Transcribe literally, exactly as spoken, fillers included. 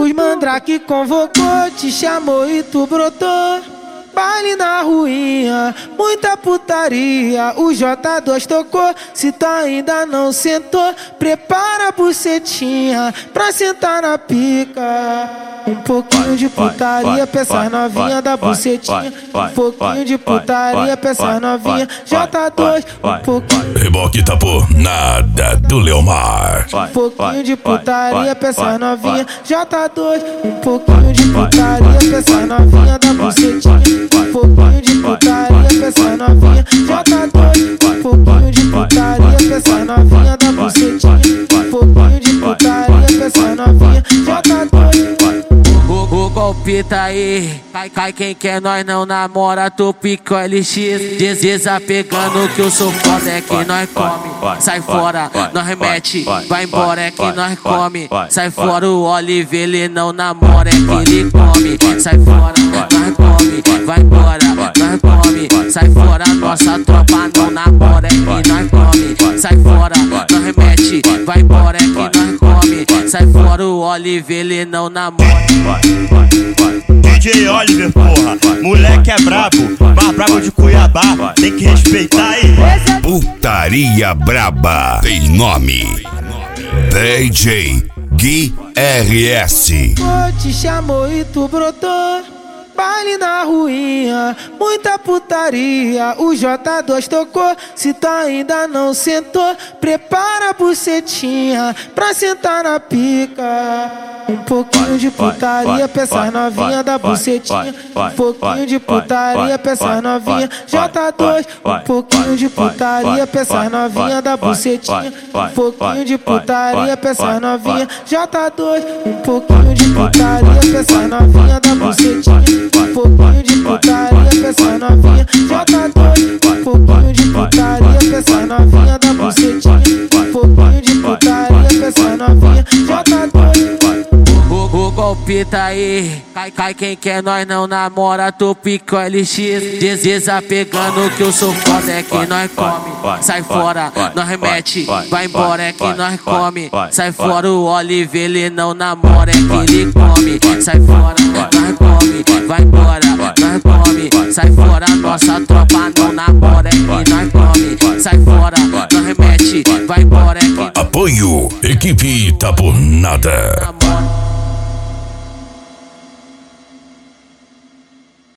Os mandrake convocou, te chamou e tu brotou. Baile na ruinha, muita putaria. O J dois tocou, se tu ainda não sentou, prepara a bucetinha pra sentar na pica. Um pouquinho de putaria pra essas novinha da bucetinha. Um pouquinho de putaria pra essas novinha J dois. Um pouquinho. Reboque tá por nada do Leomar. Um pouquinho de putaria pra essas novinha J dois. Um pouquinho de putaria pra essas novinha da bucetinha. Um pouquinho de putaria pra essas novinha J dois. Um pouquinho de putaria pra essas novinha da bucetinha. Um pouquinho de putaria pra essas novinha J dois. O, o golpe tá aí, cai, cai quem quer, nós não namora, tu pica o L X. Des desapegando que eu sou foda, é que nós come. Sai fora, nós remete, vai embora, é que nós come. Sai fora o Oliver, ele não namora, é que ele come. Sai fora, nós come, vai embora, nós come. Sai fora, nossa tropa não namora, é que nós come. Sai fora, nós remete, vai embora, é que nós come. Sai fora o Oliver, ele não namora. D J Oliver, porra, moleque é brabo, mais brabo de Cuiabá, tem que respeitar aí. Putaria braba tem nome. D J Gui R S. Te chamou e tu brotou. Baile na ruinha, muita putaria. O J dois tocou, se tu ainda não sentou, prepara a bucetinha pra sentar na pica. Um pouquinho de putaria pra essas novinha da bucetinha. Um pouquinho de putaria pra essas novinha J dois. Um pouquinho de putaria pra essas novinha da bucetinha. Um pouquinho de putaria pra essas novinha J dois. Um pouquinho de putaria pra essas novinha da bucetinha. Um pouquinho de putaria pra essas novinha J dois. Um pouquinho de putaria pra essas novinha da bucetinha. Um pouquinho de putaria pra essas novinha J dois. O, o golpe tá aí, cai, cai quem quer, nós não namora, tu pica o L X. Des desapegando que eu sou foda, é que nós come. Sai fora, nós remete, vai embora, é que nós come. Sai fora o Oliver, ele não namora, é que ele come. Sai fora, nós come, vai embora, nós come. Sai fora, nossa tropa não namora, é que nós come. Sai fora, nós remete, vai embora, é que Apoio, equipe tá por nada. namora.